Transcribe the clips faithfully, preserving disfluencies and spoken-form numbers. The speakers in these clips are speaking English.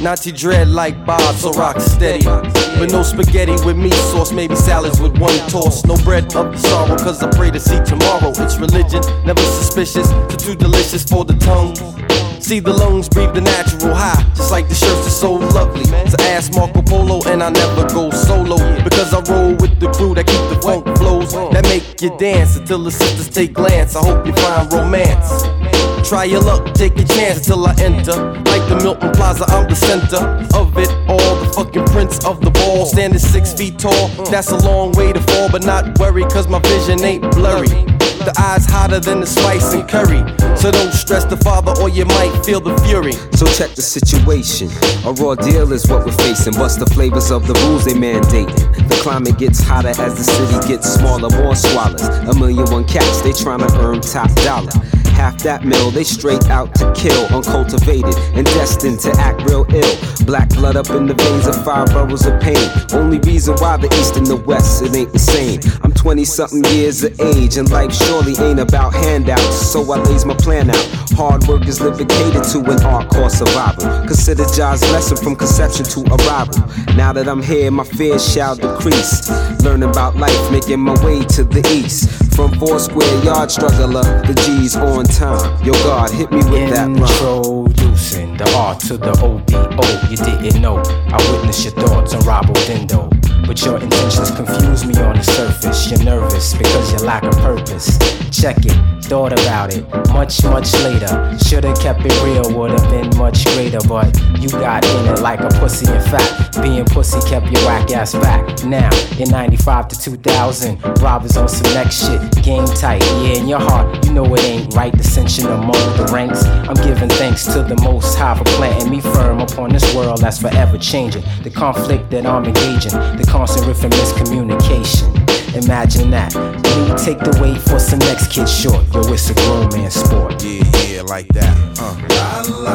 Nazi dread like Bob, so rock steady. But no spaghetti with meat sauce, maybe salads with one toss. No bread of the sorrow, cause I pray to see tomorrow. It's religion, never suspicious, too, too delicious for the tongue. See the lungs breathe the natural high, just like the shirts are so lovely. So ask Marco Polo and I never go solo, because I roll with the crew that keep the funk flows, that make you dance until the sisters take glance. I hope you find romance. Try your luck, take a chance until I enter. Like the Milton Plaza, I'm the center of it all. The fucking prince of the ball, standing six feet tall. That's a long way to fall, but not worry, cause my vision ain't blurry. The eyes hotter than the spice and curry, so don't stress the father or you might feel the fury. So check the situation, a raw deal is what we're facing. Bust the flavors of the rules they mandating. The climate gets hotter as the city gets smaller. More swallows, a million one cats, they tryna earn top dollar. Half that mill, they straight out to kill, uncultivated and destined to act real ill. Black blood up in the veins of five boroughs of pain. Only reason why the east and the west, it ain't the same. I'm twenty something years of age and life surely ain't about handouts, so I lays my plan out. Hard work is living catered to an art called survival. Consider Jah's lesson from conception to arrival. Now that I'm here, my fears shall decrease. Learning about life, making my way to the east. From four square yard struggler, the G's on time. Yo God, hit me with that rhyme. Introducing the R to the O B O. You didn't know, I witnessed your thoughts on Robo Dindo. But your intentions confuse me on the surface. You're nervous because you lack a purpose. Check it, thought about it, much, much later. Should've kept it real, would've been much greater. But you got in it like a pussy. In fact, being pussy kept your whack ass back. Now, in ninety-five to two thousand, robbers on some next shit. Game tight, yeah, in your heart, you know it ain't right. Dissension among the ranks. I'm giving thanks to the Most High for planting me firm upon this world that's forever changing. The conflict that I'm engaging, the constant riff and miscommunication. Imagine that. Me take the weight for some next kid short. Yo, it's a grown man sport. Yeah, yeah, like that. Uh. La, la,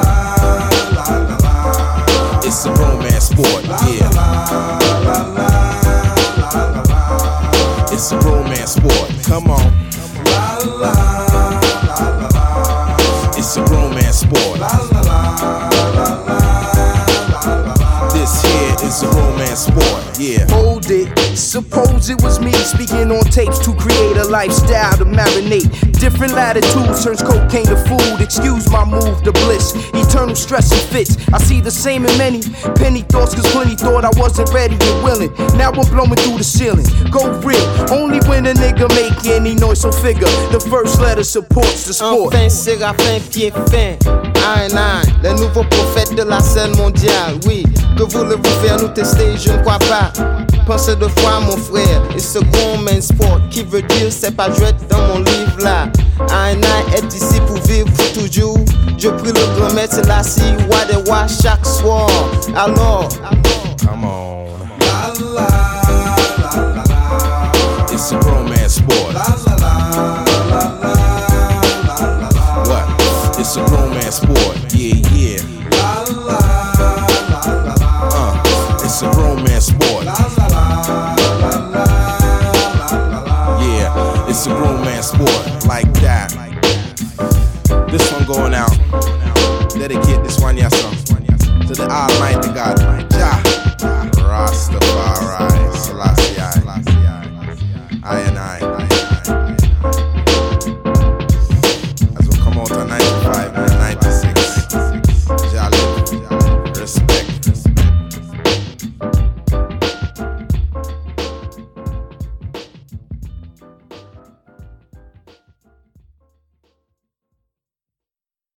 la, la, la. It's a grown man sport. Yeah. La, la, la, la, la. It's a grown man sport. Come on. La, la, la, la, la. It's a grown man sport. La, la, la, la, la. This here is a grown man sport. Yeah. Hold it. Suppose it was me speaking on tapes to create a lifestyle to marinate. Different latitudes turns cocaine to food. Excuse my move to bliss. Eternal stress and fits. I see the same in many penny thoughts, cause plenty thought I wasn't ready and willing. Now I'm blowing through the ceiling. Go real. Only when a nigga make any noise, so figure the first letter supports the sport. Enfin, Séraphin, pied fin. Aïe, aïe, les nouveaux prophètes de la scène mondiale. Oui, que voulez-vous faire nous tester? Je ne crois pas. Pensez deux fois mon frère, et ce grown man sport qui veut dire c'est pas jouet dans mon livre là. Un an est ici pour vivre toujours. Je prie le grand maître Selassie, wa de wa chaque soir. Alors, come on. La la la la la. It's a grown man sport. La la la la la la la. What? It's a grown man sport. Yeah, yeah. La la la la la. Uh, it's a grown man sport. Yeah, it's a grown man sport like that. This one going out. Dedicate this one, yes, sir, to the Almighty God.